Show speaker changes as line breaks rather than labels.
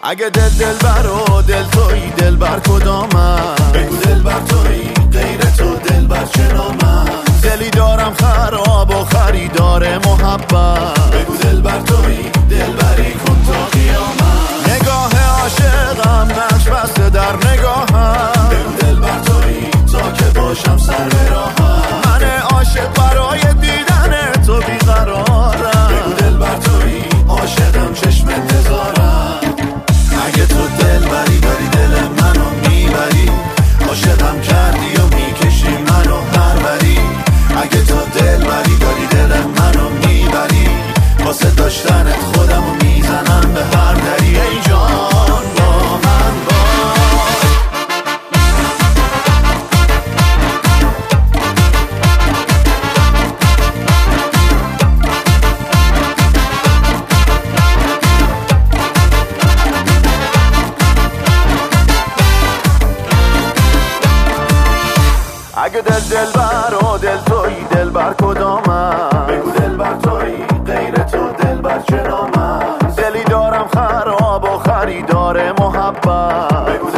اگه دلبر و دل تویی دلبر کدامم؟ بگو دلبر تویی غیر تو دلبر چه نامم؟ دلی دارم خراب و خریدار محبت. بگو دلبر تویی دلبری کن تا قیامت. نگاه عاشقم نقش بسته در نگاهم. بگو دلبر تویی تا که باشم سر به راهم. من عاشق برای دیدن تو بیقرارم. بگو دلبر تویی عاشقم چشم انتظارم. اگه تو دلبری داری دل منو میبری، عاشقم کردی و میکشی منو هروری. اگه تو دلبری داری دل منو میبری، واسه داشتنت خودمو میزنم به هر دری. ای جان با من باش. اگه دلبر و دل تویی دلبر کدامم؟ بگو دلبر تویی غیر تو دلبر چه نامم؟ دلی دارم خراب و خریدار محبت. بگو